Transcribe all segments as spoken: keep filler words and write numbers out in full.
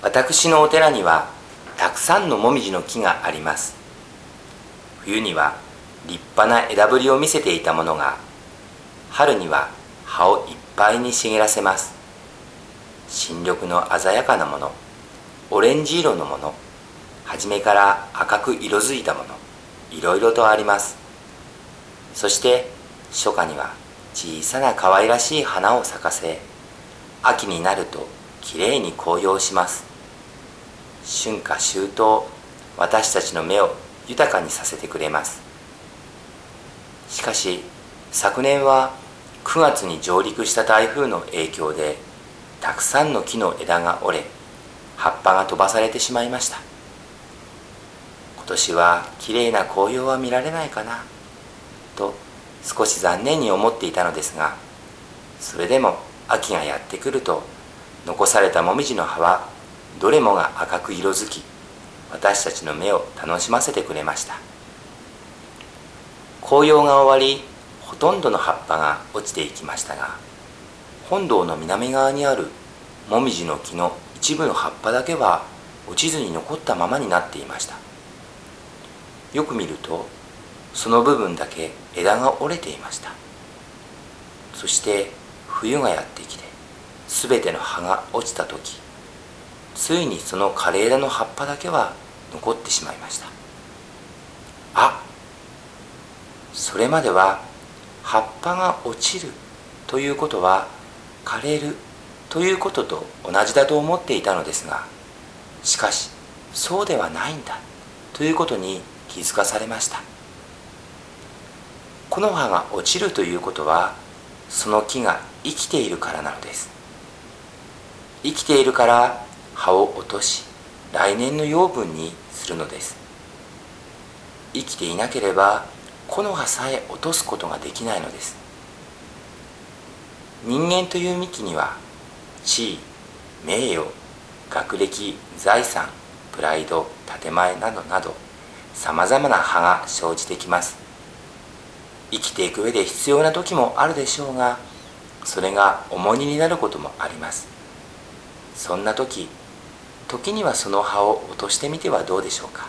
私のお寺にはたくさんのもみじの木があります。冬には立派な枝ぶりを見せていたものが、春には葉をいっぱいに茂らせます。新緑の鮮やかなもの、オレンジ色のもの、初めから赤く色づいたもの、いろいろとあります。そして初夏には小さな可愛らしい花を咲かせ、秋になるときれいに紅葉します。春夏秋冬、私たちの目を豊かにさせてくれます。しかし昨年はくがつに上陸した台風の影響で、たくさんの木の枝が折れ、葉っぱが飛ばされてしまいました。今年はきれいな紅葉は見られないかなと少し残念に思っていたのですが、それでも秋がやってくると、残されたもみじの葉はどれもが赤く色づき、私たちの目を楽しませてくれました。紅葉が終わり、ほとんどの葉っぱが落ちていきましたが、本堂の南側にあるもみじの木の一部の葉っぱだけは落ちずに残ったままになっていました。よく見ると、その部分だけ枝が折れていました。そして冬がやってきて、すべての葉が落ちたとき、ついにその枯れ枝の葉っぱだけは残ってしまいました。あ、それまでは葉っぱが落ちるということは枯れるということと同じだと思っていたのですが、しかしそうではないんだということに気づかされました。木の葉が落ちるということは、その木が生きているからなのです。生きているから葉を落とし、来年の養分にするのです。生きていなければ木の葉さえ落とすことができないのです。人間という幹には地位、名誉、学歴、財産、プライド、建前などなど、さまざまな葉が生じてきます。生きていく上で必要な時もあるでしょうが、それが重荷になることもあります。そんな時、時にはその葉を落としてみてはどうでしょうか。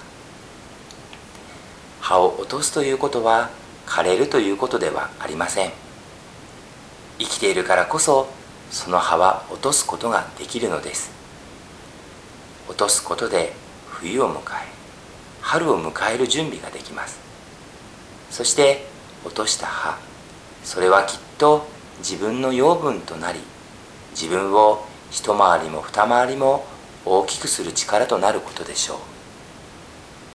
葉を落とすということは枯れるということではありません。生きているからこそ、その葉は落とすことができるのです。落とすことで冬を迎え、春を迎える準備ができます。そして落とした葉、それはきっと自分の養分となり、自分を一回りも二回りも大きくする力となることでしょう。